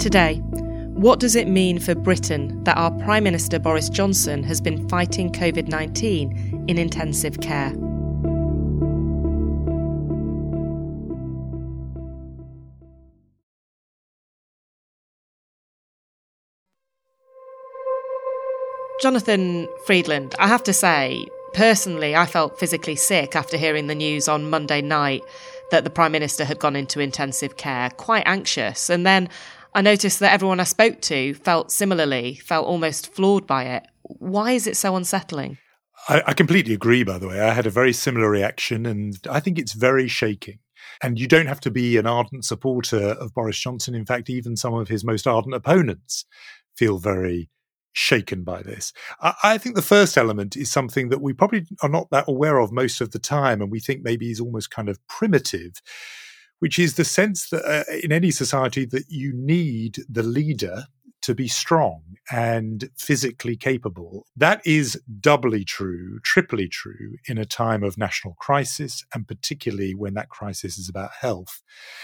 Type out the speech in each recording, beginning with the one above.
Today, what does it mean for Britain that our Prime Minister Boris Johnson has been fighting COVID-19 in intensive care? Jonathan Freedland, I have to say, personally, I felt physically sick after hearing the news on Monday night that the Prime Minister had gone into intensive care, quite anxious. And then I noticed that everyone I spoke to felt similarly, felt almost floored by it. Why is it so unsettling? I completely agree, by the way. I had a very similar reaction, and I think it's very shaking. And you don't have to be an ardent supporter of Boris Johnson. In fact, even some of his most ardent opponents feel very shaken by this. I think the first element is something that we probably are not that aware of most of the time, and we think maybe is almost kind of primitive, which is the sense that in any society that you need the leader to be strong and physically capable. That is doubly true, triply true in a time of national crisis, and particularly when that crisis is about health.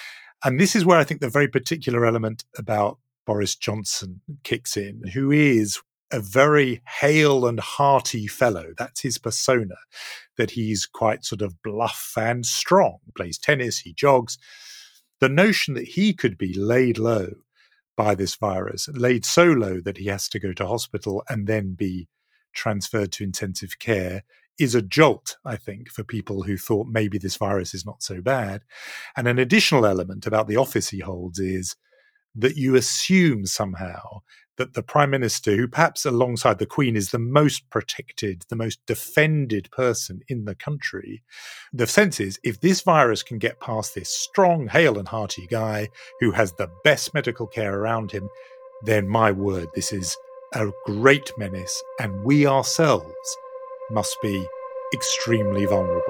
And this is where I think the very particular element about Boris Johnson kicks in, who is a very hale and hearty fellow. That's his persona, that he's quite sort of bluff and strong, plays tennis, he jogs. The notion that he could be laid low by this virus, laid so low that he has to go to hospital and then be transferred to intensive care, is a jolt, I think, for people who thought maybe this virus is not so bad. And an additional element about the office he holds is that you assume somehow that the Prime Minister, who perhaps alongside the Queen is the most protected, the most defended person in the country, the sense is if this virus can get past this strong, hale and hearty guy who has the best medical care around him, then my word, this is a great menace, and we ourselves must be extremely vulnerable.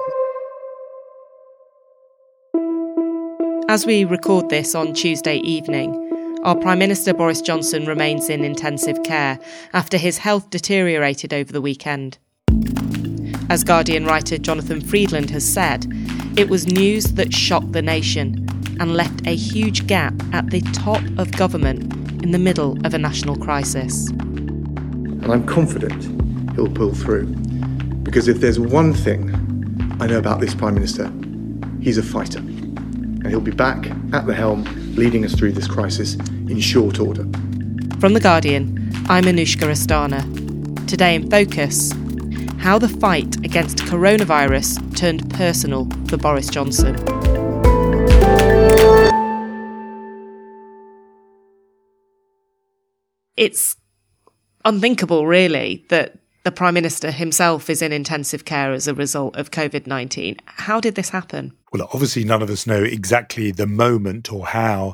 As we record this on Tuesday evening, our Prime Minister Boris Johnson remains in intensive care after his health deteriorated over the weekend. As Guardian writer Jonathan Freedland has said, it was news that shocked the nation and left a huge gap at the top of government in the middle of a national crisis. And I'm confident he'll pull through, because if there's one thing I know about this Prime Minister, he's a fighter. And he'll be back at the helm, leading us through this crisis in short order. From The Guardian, I'm Anushka Rastana. Today in Focus, how the fight against coronavirus turned personal for Boris Johnson. It's unthinkable, really, that the Prime Minister himself is in intensive care as a result of COVID-19. How did this happen? Well, obviously none of us know exactly the moment or how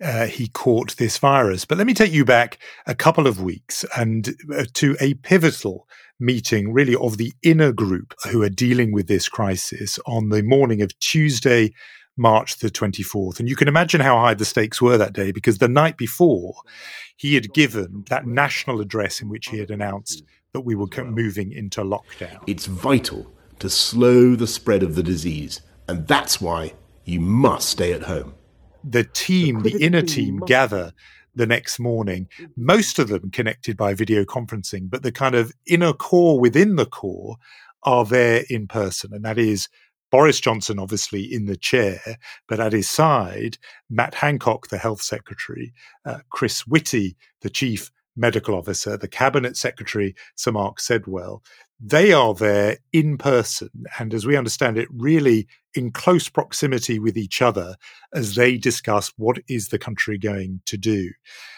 he caught this virus. But let me take you back a couple of weeks and to a pivotal meeting really of the inner group who are dealing with this crisis on the morning of Tuesday, March the 24th. And you can imagine how high the stakes were that day, because the night before he had given that national address in which he had announced that we were moving into lockdown. It's vital to slow the spread of the disease, and that's why you must stay at home. The team, the inner team, gather the next morning, most of them connected by video conferencing, but the kind of inner core within the core are there in person. And that is Boris Johnson, obviously, in the chair, but at his side, Matt Hancock, the health secretary, Chris Whitty, the chief medical officer, the cabinet secretary, Sir Mark Sedwell. They are there in person, and as we understand it, really in close proximity with each other as they discuss what is the country going to do.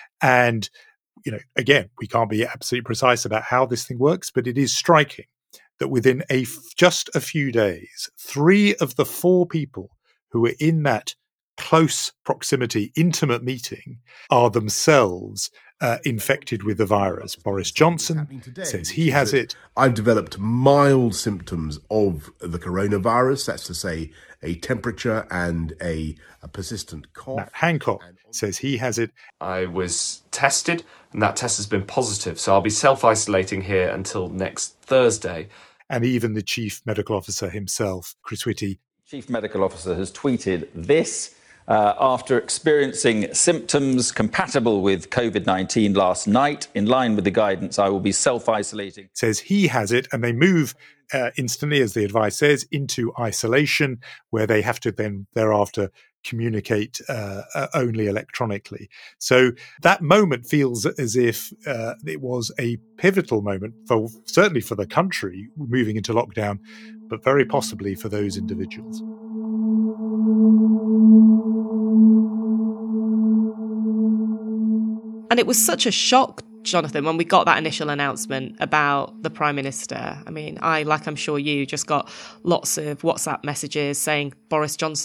And, you know, again, we can't be absolutely precise about how this thing works, but it is striking that within just a few days, 3 of the 4 people who were in that close proximity, intimate meeting are themselves infected with the virus. Boris Johnson says he has it. I've developed mild symptoms of the coronavirus, that's to say a temperature and a persistent cough. Matt Hancock says he has it. I was tested and that test has been positive, so I'll be self-isolating here until next Thursday. And even the chief medical officer himself, Chris Whitty. Chief medical officer has tweeted this. after experiencing symptoms compatible with COVID-19 last night, in line with the guidance, I will be self-isolating. Says he has it, and they move instantly, as the advice says, into isolation, where they have to then thereafter communicate only electronically. So that moment feels as if it was a pivotal moment, certainly for the country moving into lockdown, but very possibly for those individuals. And it was such a shock, Jonathan, when we got that initial announcement about the Prime Minister. I mean, like I'm sure you, just got lots of WhatsApp messages saying Boris Johnson, !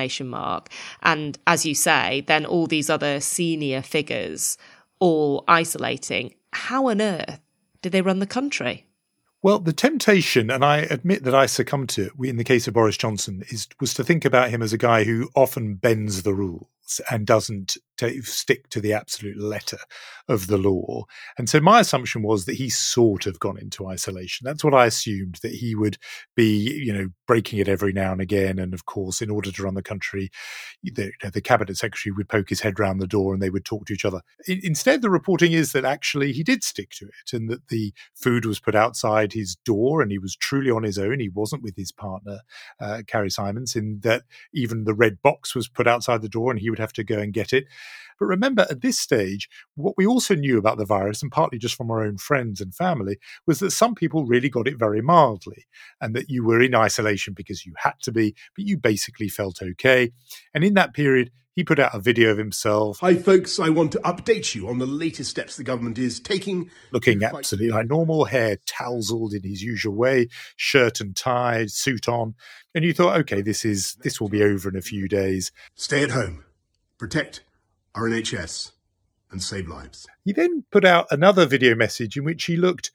And as you say, then all these other senior figures all isolating. How on earth did they run the country? Well, the temptation, and I admit that I succumbed to it in the case of Boris Johnson, was to think about him as a guy who often bends the rules and doesn't stick to the absolute letter of the law. And so my assumption was that he sort of gone into isolation. That's what I assumed, that he would be, breaking it every now and again. And of course, in order to run the country, the cabinet secretary would poke his head round the door and they would talk to each other. Instead, the reporting is that actually he did stick to it, and that the food was put outside his door and he was truly on his own. He wasn't with his partner, Carrie Simons, in that even the red box was put outside the door and he would have to go and get it. But remember, at this stage, what we also knew about the virus, and partly just from our own friends and family, was that some people really got it very mildly, and that you were in isolation because you had to be, but you basically felt okay. And in that period, he put out a video of himself. Hi, folks. I want to update you on the latest steps the government is taking. Looking absolutely like normal, hair tousled in his usual way, shirt and tie, suit on. And you thought, okay, this will be over in a few days. Stay at home. Protect our NHS and save lives. He then put out another video message in which he looked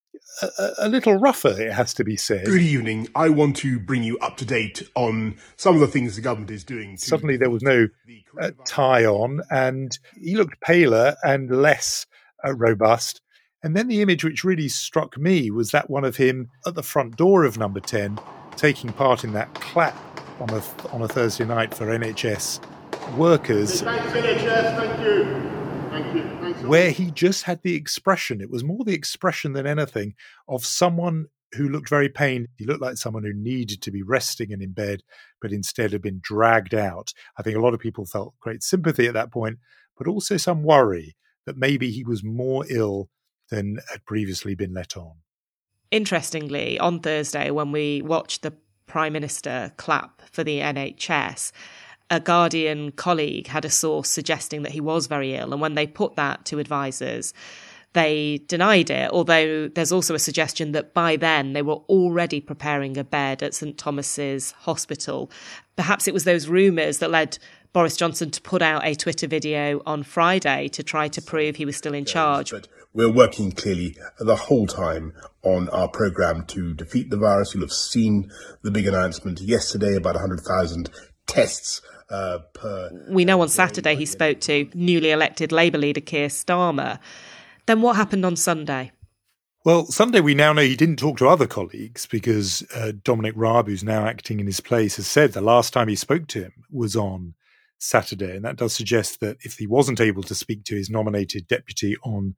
a little rougher, it has to be said. Good evening. I want to bring you up to date on some of the things the government is doing. Suddenly there was no tie on, and he looked paler and less robust. And then the image which really struck me was that one of him at the front door of Number 10, taking part in that clap on a Thursday night for NHS workers. Thanks, NHS, thank you. Thank you. Where he just had the expression, it was more the expression than anything, of someone who looked very pained. He looked like someone who needed to be resting and in bed, but instead had been dragged out. I think a lot of people felt great sympathy at that point, but also some worry that maybe he was more ill than had previously been let on. Interestingly, on Thursday, when we watched the Prime Minister clap for the NHS, a Guardian colleague had a source suggesting that he was very ill. And when they put that to advisors, they denied it, although there's also a suggestion that by then they were already preparing a bed at St Thomas's Hospital. Perhaps it was those rumours that led Boris Johnson to put out a Twitter video on Friday to try to prove he was still in charge. But we're working clearly the whole time on our programme to defeat the virus. You'll have seen the big announcement yesterday about 100,000 tests per... We know on Saturday he spoke to newly elected Labour leader Keir Starmer. Then what happened on Sunday? Well, Sunday we now know he didn't talk to other colleagues because Dominic Raab, who's now acting in his place, has said the last time he spoke to him was on Saturday. And that does suggest that if he wasn't able to speak to his nominated deputy on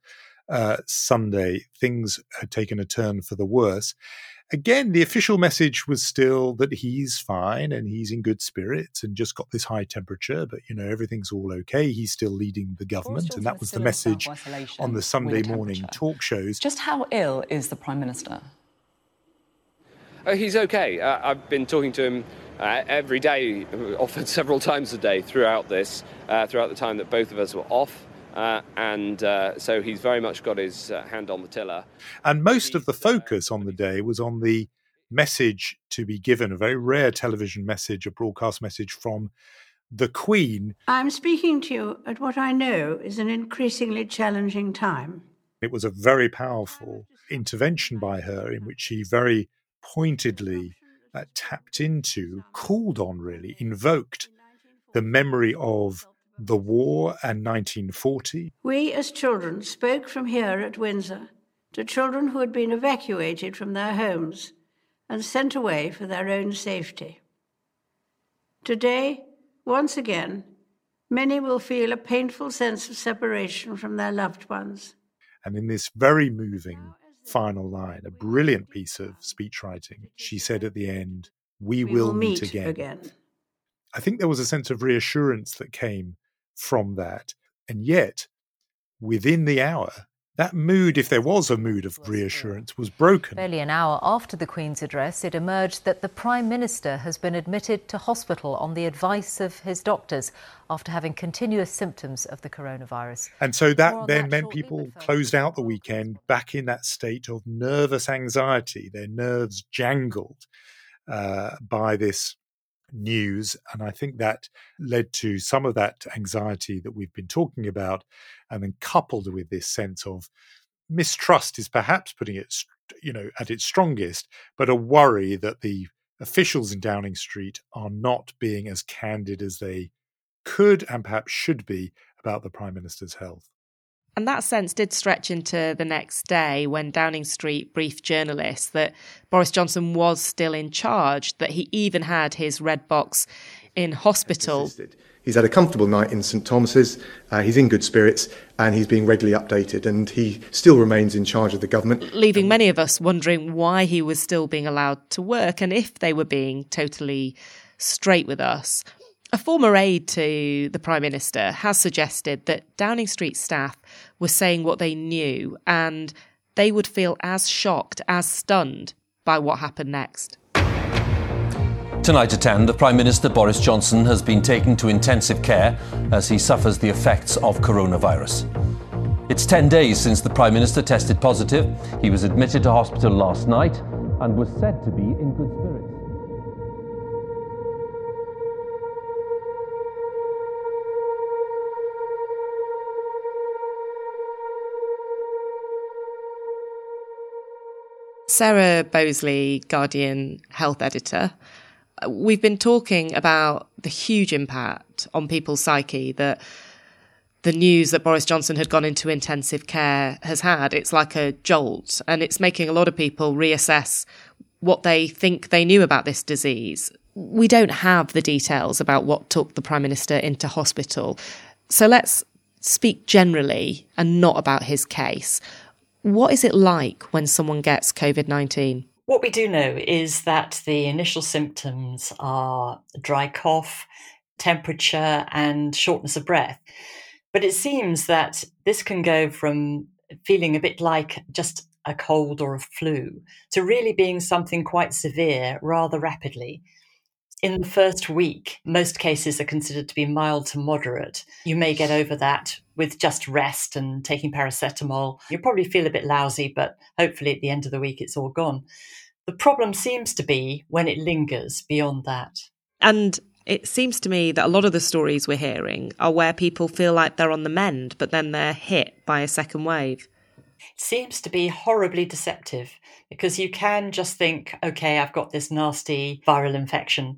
Sunday, things had taken a turn for the worse. Again, the official message was still that he's fine and he's in good spirits and just got this high temperature, but, everything's all okay. He's still leading the government, and that was the message on the Sunday morning talk shows. Just how ill is the Prime Minister? He's okay. I've been talking to him every day, often several times a day throughout the time that both of us were off. So he's very much got his hand on the tiller. And most of the focus on the day was on the message to be given, a very rare television message, a broadcast message from the Queen. I'm speaking to you at what I know is an increasingly challenging time. It was a very powerful intervention by her in which she very pointedly tapped into, called on really, invoked the memory of the war and 1940. We as children spoke from here at Windsor to children who had been evacuated from their homes and sent away for their own safety. Today, once again, many will feel a painful sense of separation from their loved ones. And in this very moving final line, a brilliant piece of speechwriting, she said at the end, we will meet again. I think there was a sense of reassurance that came from that. And yet, within the hour, that mood, if there was a mood of reassurance, was broken. Barely an hour after the Queen's address, it emerged that the Prime Minister has been admitted to hospital on the advice of his doctors after having continuous symptoms of the coronavirus. And so that then meant people closed out the weekend back in that state of nervous anxiety. Their nerves jangled by this news, and I think that led to some of that anxiety that we've been talking about, and then coupled with this sense of mistrust is perhaps putting it, at its strongest, but a worry that the officials in Downing Street are not being as candid as they could and perhaps should be about the Prime Minister's health. And that sense did stretch into the next day when Downing Street briefed journalists that Boris Johnson was still in charge, that he even had his red box in hospital. He's had a comfortable night in St Thomas's, he's in good spirits, and he's being regularly updated, and he still remains in charge of the government. Leaving many of us wondering why he was still being allowed to work and if they were being totally straight with us. A former aide to the Prime Minister has suggested that Downing Street staff were saying what they knew and they would feel as shocked, as stunned by what happened next. Tonight at 10, the Prime Minister Boris Johnson has been taken to intensive care as he suffers the effects of coronavirus. It's 10 days since the Prime Minister tested positive. He was admitted to hospital last night and was said to be in good spirits. Sarah Bosley, Guardian health editor. We've been talking about the huge impact on people's psyche that the news that Boris Johnson had gone into intensive care has had. It's like a jolt, and it's making a lot of people reassess what they think they knew about this disease. We don't have the details about what took the Prime Minister into hospital. So let's speak generally and not about his case. What is it like when someone gets COVID-19? What we do know is that the initial symptoms are dry cough, temperature, and shortness of breath. But it seems that this can go from feeling a bit like just a cold or a flu to really being something quite severe rather rapidly. In the first week, most cases are considered to be mild to moderate. You may get over that with just rest and taking paracetamol. You'll probably feel a bit lousy, but hopefully at the end of the week, it's all gone. The problem seems to be when it lingers beyond that. And it seems to me that a lot of the stories we're hearing are where people feel like they're on the mend, but then they're hit by a second wave. It seems to be horribly deceptive because you can just think, OK, I've got this nasty viral infection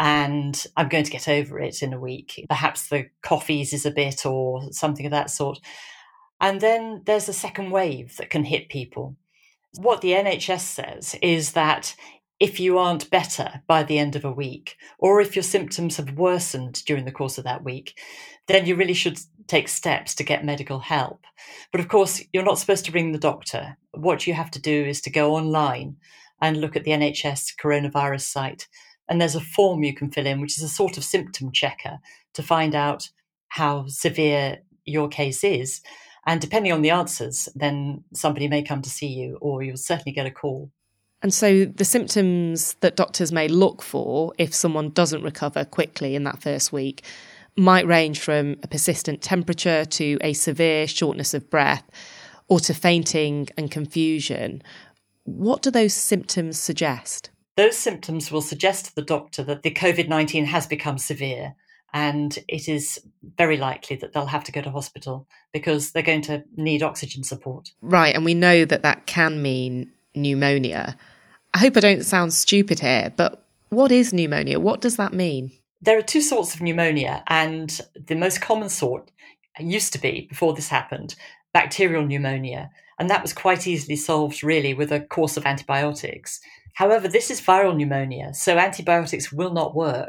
and I'm going to get over it in a week. Perhaps the cough eases a bit or something of that sort. And then there's a second wave that can hit people. What the NHS says is that if you aren't better by the end of a week, or if your symptoms have worsened during the course of that week, then you really should take steps to get medical help. But of course, you're not supposed to ring the doctor. What you have to do is to go online and look at the NHS coronavirus site. And there's a form you can fill in, which is a sort of symptom checker to find out how severe your case is. And depending on the answers, then somebody may come to see you, or you'll certainly get a call. And so the symptoms that doctors may look for if someone doesn't recover quickly in that first week might range from a persistent temperature to a severe shortness of breath or to fainting and confusion. What do those symptoms suggest? Those symptoms will suggest to the doctor that the COVID-19 has become severe, and it is very likely that they'll have to go to hospital because they're going to need oxygen support. Right, and we know that that can mean pneumonia. I hope I don't sound stupid here, but what is pneumonia? What does that mean? There are two sorts of pneumonia, and the most common sort used to be, before this happened, bacterial pneumonia. And that was quite easily solved, really, with a course of antibiotics. However, this is viral pneumonia, so antibiotics will not work.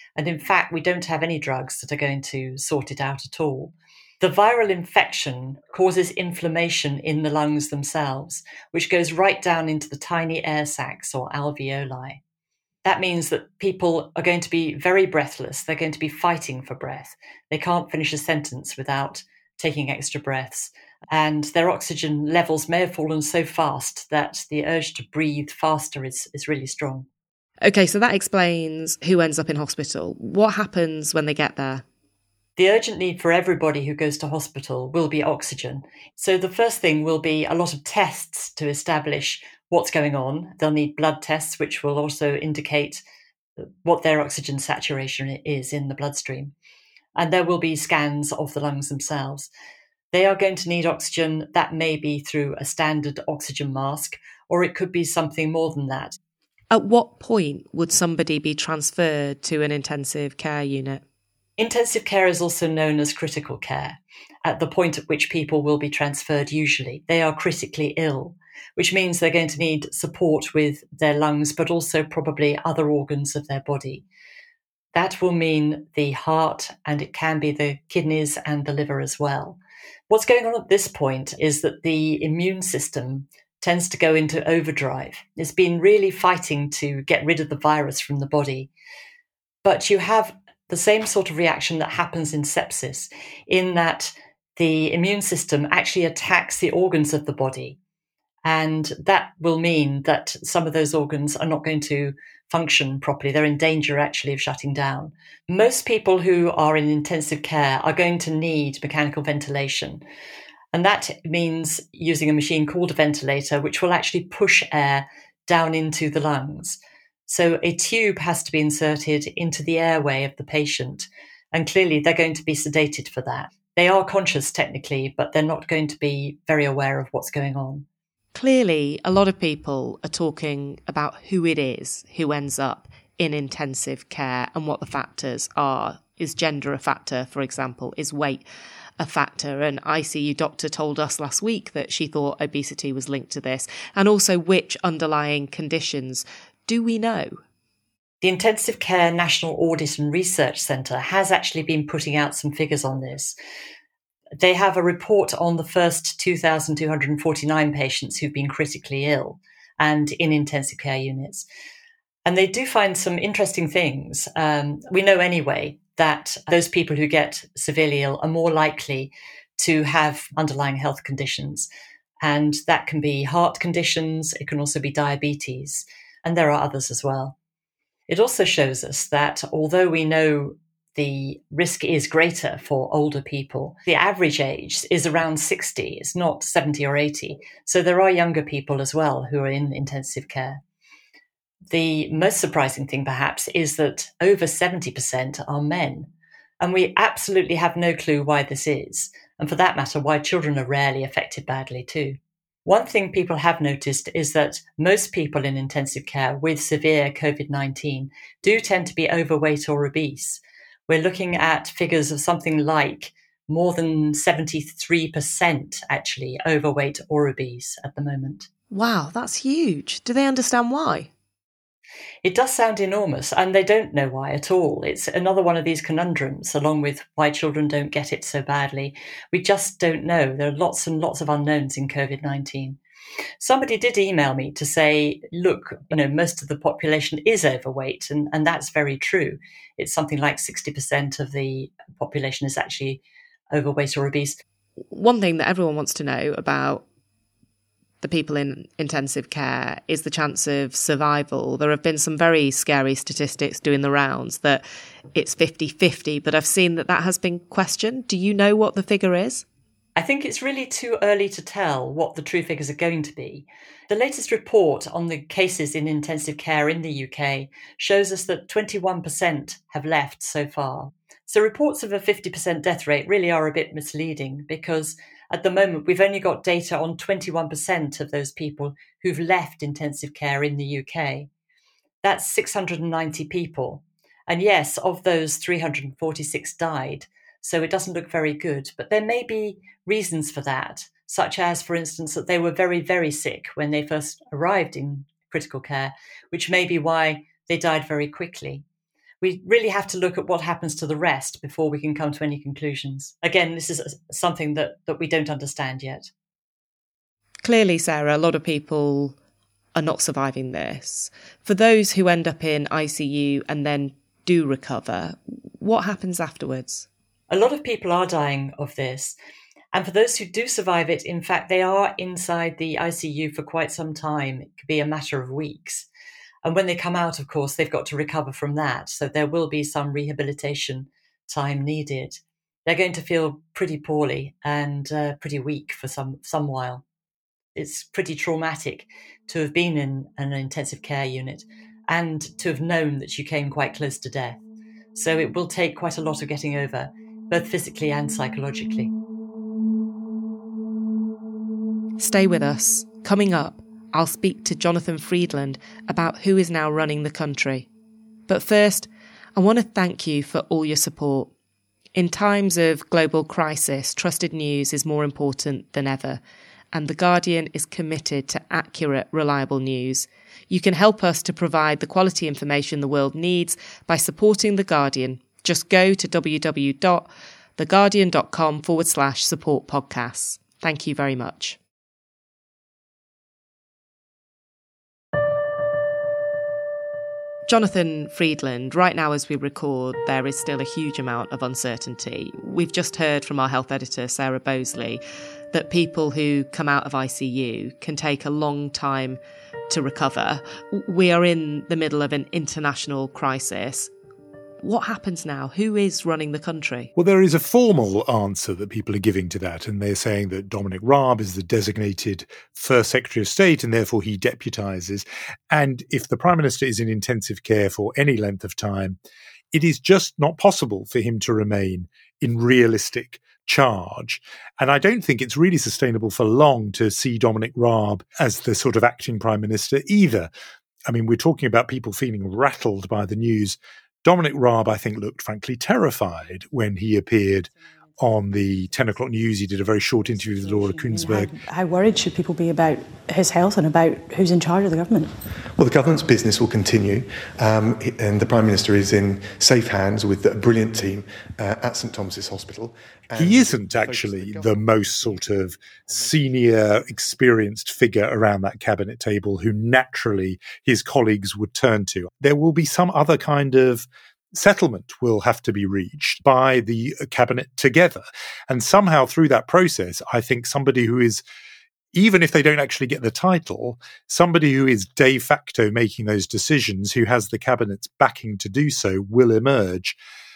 And in fact, we don't have any drugs that are going to sort it out at all. The viral infection causes inflammation in the lungs themselves, which goes right down into the tiny air sacs or alveoli. That means that people are going to be very breathless. They're going to be fighting for breath. They can't finish a sentence without taking extra breaths. And their oxygen levels may have fallen so fast that the urge to breathe faster is really strong. OK, so that explains who ends up in hospital. What happens when they get there? The urgent need for everybody who goes to hospital will be oxygen. So the first thing will be a lot of tests to establish what's going on. They'll need blood tests, which will also indicate what their oxygen saturation is in the bloodstream. And there will be scans of the lungs themselves. They are going to need oxygen. That may be through a standard oxygen mask, or it could be something more than that. At what point would somebody be transferred to an intensive care unit? Intensive care is also known as critical care, at the point at which people will be transferred usually. They are critically ill, which means they're going to need support with their lungs, but also probably other organs of their body. That will mean the heart, and it can be the kidneys and the liver as well. What's going on at this point is that the immune system tends to go into overdrive. It's been really fighting to get rid of the virus from the body. But you have the same sort of reaction that happens in sepsis, in that the immune system actually attacks the organs of the body. And that will mean that some of those organs are not going to function properly. They're in danger actually of shutting down. Most people who are in intensive care are going to need mechanical ventilation. And that means using a machine called a ventilator, which will actually push air down into the lungs. So a tube has to be inserted into the airway of the patient. And clearly they're going to be sedated for that. They are conscious technically, but they're not going to be very aware of what's going on. Clearly, a lot of people are talking about who it is who ends up in intensive care and what the factors are. Is gender a factor, for example? Is weight a factor? An ICU doctor told us last week that she thought obesity was linked to this. And also, which underlying conditions do we know? The Intensive Care National Audit and Research Centre has actually been putting out some figures on this. They have a report on the first 2,249 patients who've been critically ill and in intensive care units. And they do find some interesting things. We know anyway that those people who get severely ill are more likely to have underlying health conditions. And that can be heart conditions. It can also be diabetes. And there are others as well. It also shows us that although we know the risk is greater for older people, the average age is around 60. It's not 70 or 80. So there are younger people as well who are in intensive care. The most surprising thing, perhaps, is that over 70% are men. And we absolutely have no clue why this is. And for that matter, why children are rarely affected badly too. One thing people have noticed is that most people in intensive care with severe COVID-19 do tend to be overweight or obese. We're looking at figures of something like more than 73% actually overweight or obese at the moment. Wow, that's huge. Do they understand why? It does sound enormous, and they don't know why at all. It's another one of these conundrums, along with why children don't get it so badly. We just don't know. There are lots and lots of unknowns in COVID-19. Somebody did email me to say, look, most of the population is overweight, and that's very true. It's something like 60% of the population is actually overweight or obese. One thing that everyone wants to know about the people in intensive care is the chance of survival. There have been some very scary statistics doing the rounds that it's 50-50, but I've seen that has been questioned. Do you know what the figure is? I think it's really too early to tell what the true figures are going to be. The latest report on the cases in intensive care in the UK shows us that 21% have left so far. So reports of a 50% death rate really are a bit misleading, because at the moment we've only got data on 21% of those people who've left intensive care in the UK. That's 690 people. And yes, of those, 346 died. So it doesn't look very good. But there may be reasons for that, such as, for instance, that they were very, very sick when they first arrived in critical care, which may be why they died very quickly. we really have to look at what happens to the rest before we can come to any conclusions. Again, this is something that we don't understand yet. Clearly, Sarah, a lot of people are not surviving this. For those who end up in ICU and then do recover, what happens afterwards? A lot of people are dying of this. And for those who do survive it, in fact, they are inside the ICU for quite some time. It could be a matter of weeks. And when they come out, of course, they've got to recover from that. So there will be some rehabilitation time needed. They're going to feel pretty poorly and pretty weak for some while. It's pretty traumatic to have been in an intensive care unit and to have known that you came quite close to death. So it will take quite a lot of getting over, both physically and psychologically. Stay with us. Coming up, I'll speak to Jonathan Freedland about who is now running the country. But first, I want to thank you for all your support. In times of global crisis, trusted news is more important than ever, and The Guardian is committed to accurate, reliable news. You can help us to provide the quality information the world needs by supporting The Guardian. Just go to www.theguardian.com/support podcasts. Thank you very much. Jonathan Freedland, right now as we record, there is still a huge amount of uncertainty. We've just heard from our health editor, Sarah Bosley, that people who come out of ICU can take a long time to recover. We are in the middle of an international crisis. What happens now? Who is running the country? Well, there is a formal answer that people are giving to that, and they're saying that Dominic Raab is the designated First Secretary of State, and therefore he deputises. And if the Prime Minister is in intensive care for any length of time, it is just not possible for him to remain in realistic charge. And I don't think it's really sustainable for long to see Dominic Raab as the sort of acting Prime Minister either. I mean, we're talking about people feeling rattled by the news. Dominic Raab, I think, looked frankly terrified when he appeared on the 10 o'clock news. He did a very short interview with Laura Kuenssberg. How worried should people be about his health and about who's in charge of the government? Well, the government's business will continue, and the Prime Minister is in safe hands with a brilliant team at St Thomas's Hospital. He isn't actually the most sort of senior, experienced figure around that cabinet table who naturally his colleagues would turn to. There will be some other kind of settlement will have to be reached by the cabinet together. And somehow through that process, I think somebody who is, even if they don't actually get the title, somebody who is de facto making those decisions, who has the cabinet's backing to do so, will emerge.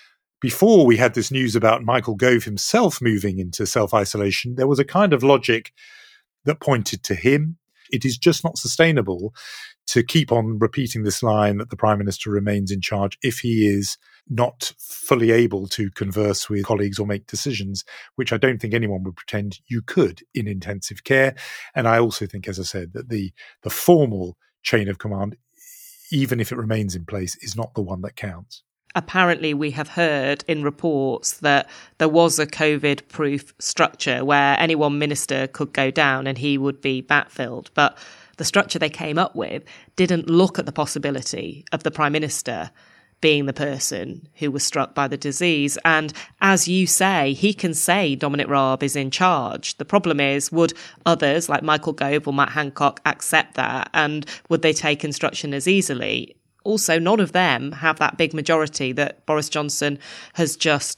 Before we had this news about Michael Gove himself moving into self-isolation, there was a kind of logic that pointed to him. It is just not sustainable to keep on repeating this line that the Prime Minister remains in charge if he is not fully able to converse with colleagues or make decisions, which I don't think anyone would pretend you could in intensive care. And I also think, as I said, that the formal chain of command, even if it remains in place, is not the one that counts. Apparently, we have heard in reports that there was a COVID-proof structure where any one minister could go down and he would be backfilled. But the structure they came up with didn't look at the possibility of the Prime Minister being the person who was struck by the disease. And as you say, he can say Dominic Raab is in charge. The problem is, would others like Michael Gove or Matt Hancock accept that? And would they take instruction as easily? Also, none of them have that big majority that Boris Johnson has just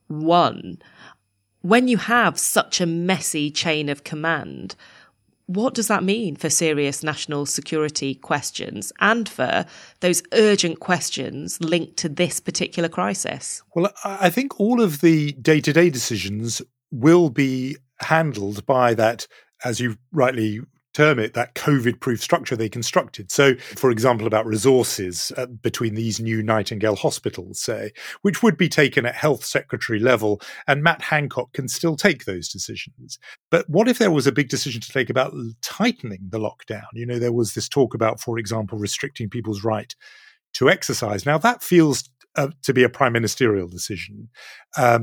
won. When you have such a messy chain of command, what does that mean for serious national security questions and for those urgent questions linked to this particular crisis? Well, I think all of the day-to-day decisions will be handled by that, as you rightly term it, that COVID-proof structure they constructed. So, for example, about resources between these new Nightingale hospitals, say, which would be taken at health secretary level, and Matt Hancock can still take those decisions. But what if there was a big decision to take about tightening the lockdown? You know, there was this talk about, for example, restricting people's right to exercise. Now, that feels to be a prime ministerial decision.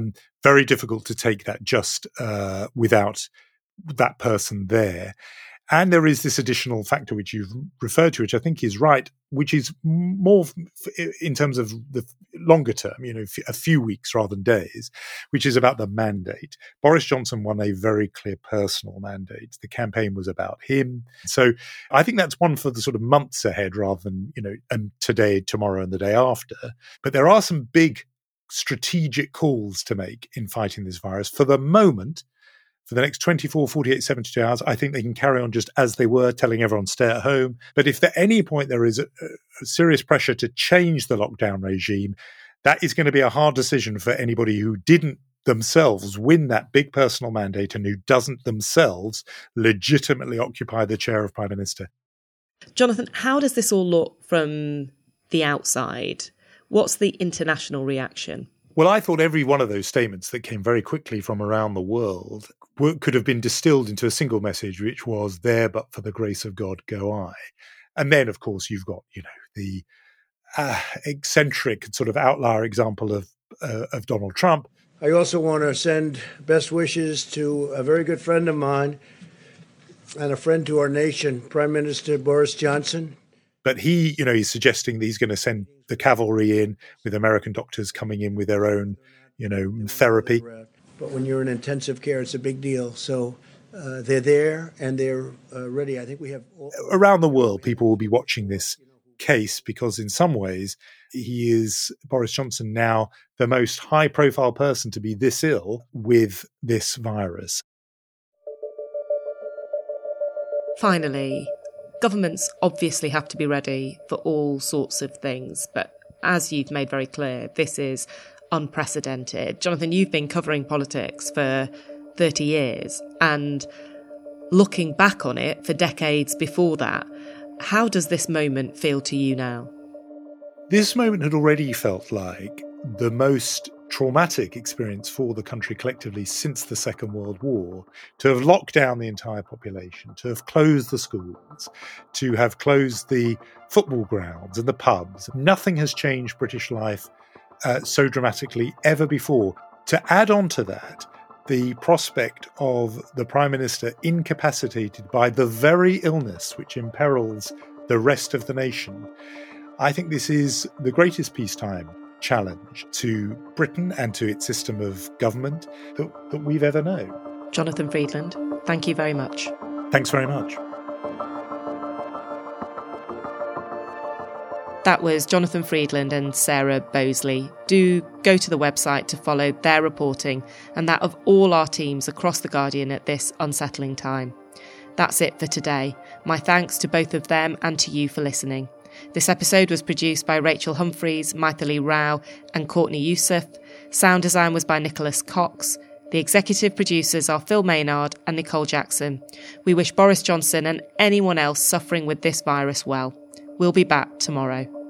Very difficult to take that just without that person there. And there is this additional factor which you've referred to, which I think is right, which is more in terms of the longer term, a few weeks rather than days, which is about the mandate. Boris Johnson won a very clear personal mandate. The campaign was about him. So I think that's one for the sort of months ahead rather than, and today, tomorrow and the day after. But there are some big strategic calls to make in fighting this virus. For the moment, for the next 24, 48, 72 hours, I think they can carry on just as they were, telling everyone stay at home. But if at any point there is a serious pressure to change the lockdown regime, that is going to be a hard decision for anybody who didn't themselves win that big personal mandate and who doesn't themselves legitimately occupy the chair of Prime Minister. Jonathan, how does this all look from the outside? What's the international reaction? Well, I thought every one of those statements that came very quickly from around the world could have been distilled into a single message, which was there, but for the grace of God, go I. And then, of course, you've got, the eccentric sort of outlier example of Donald Trump. I also want to send best wishes to a very good friend of mine and a friend to our nation, Prime Minister Boris Johnson. But he, he's suggesting that he's going to send the cavalry in with American doctors coming in with their own, therapy. But when you're in intensive care, it's a big deal. So they're there and they're ready. I think we have... Around the world, people will be watching this case because in some ways he is, Boris Johnson, now the most high-profile person to be this ill with this virus. Finally, governments obviously have to be ready for all sorts of things, but as you've made very clear, this is unprecedented. Jonathan, you've been covering politics for 30 years and looking back on it for decades before that. How does this moment feel to you now? This moment had already felt like the most traumatic experience for the country collectively since the Second World War, to have locked down the entire population, to have closed the schools, to have closed the football grounds and the pubs. Nothing has changed British life so dramatically ever before. To add on to that, the prospect of the Prime Minister incapacitated by the very illness which imperils the rest of the nation, I think this is the greatest peacetime challenge to Britain and to its system of government that we've ever known. Jonathan Freedland, thank you very much. Thanks very much. That was Jonathan Freedland and Sarah Bosley. Do go to the website to follow their reporting and that of all our teams across The Guardian at this unsettling time. That's it for today. My thanks to both of them and to you for listening. This episode was produced by Rachel Humphreys, Maithili Rao and Courtney Youssef. Sound design was by Nicholas Cox. The executive producers are Phil Maynard and Nicole Jackson. We wish Boris Johnson and anyone else suffering with this virus well. We'll be back tomorrow.